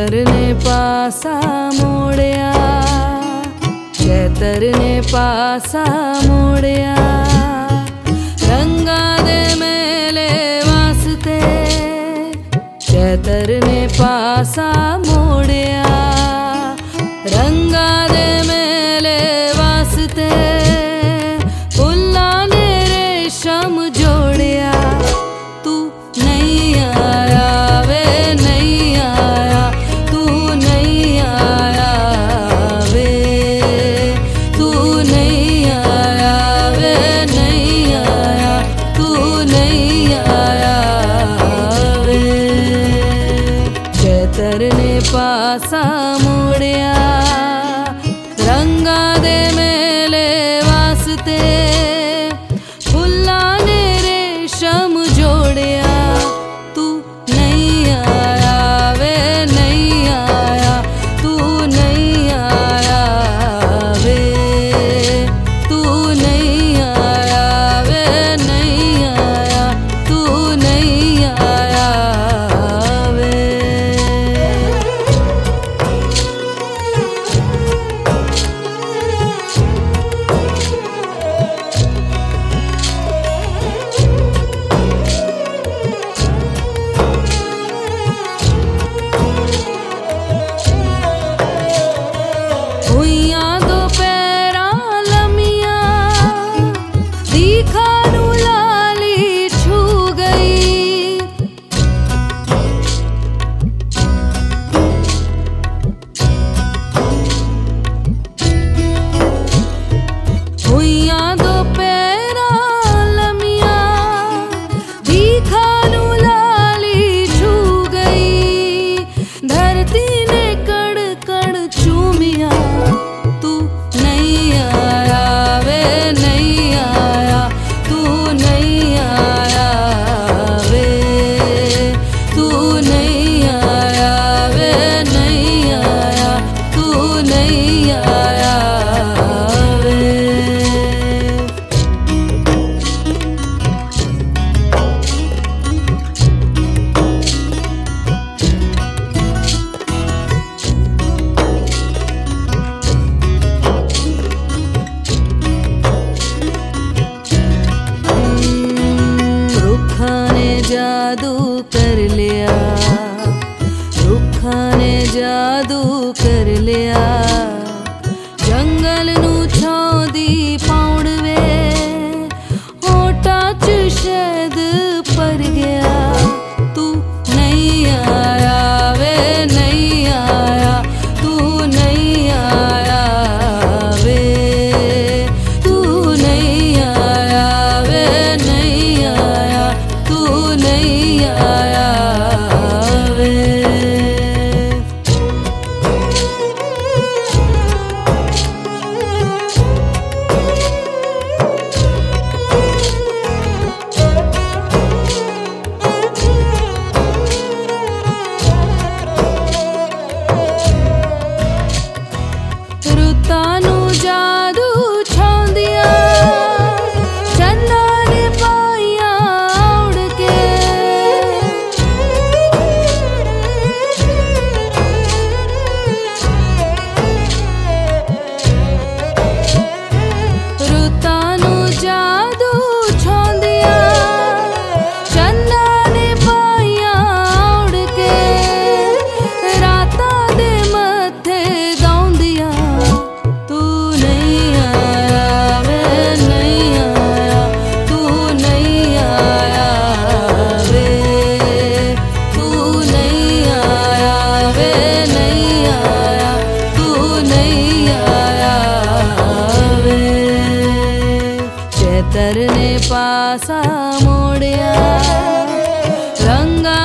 चैतर ने पासा मोड़िया, चैतर ने पासा मोड़िया। रंगा दे मेले वास्ते चैतर ने पासा मोड़िया। रंगा दे मेले वास्ते फुल्ला ने रेशम जोड़िया। तू नहीं आया वे नहीं आया, तू नहीं आया वे, तू नहीं आया वे नहीं आया, तू नहीं आया वे। चैतर ने पासा मोड़िया, रंगा दे मेले वास्ते फुल्ला ने रेशम जोड़िया। तू नहीं आया वे नहीं आया, तू नहीं आया वे, तू नहीं आया वे नहीं आया, तू नहीं आया वे। हुइया दोपहरा लमिया, दिखा नू लाली छू गई। हुइया दोपहरा लमिया, दिखा नू लाली छू गई। धरती ने कड़ कड़ चूमिया। तू नहीं आया वे नहीं आया, तू नहीं आया वे, तू नहीं आया वे नहीं आया, तू नहीं आया वे। रुखा ने जादू कर लिया, रुखा ने जादू कर लिया। जंगल नू छौंदी पाउण वे, होठा च शहद पर गया। तू नहीं आया वे नहीं आया, तू नहीं आया वे, तू नहीं आया वे नहीं आया, तू नहीं आया वे। रुत्तां नू जादू छौंदिया, चन्ना ने पाइया उड़ के। रुत्तां नू जादू छौंदिया, चन्ना ने पाइया उड़ के। रातां दे मत्थे गाउंदिया। तू नहीं आया वे नहीं आया, तू नहीं आया वे, तू नहीं आया वे नहीं आया, तू नहीं आया वे। चैतर ने पासा मोड़िया, रंगा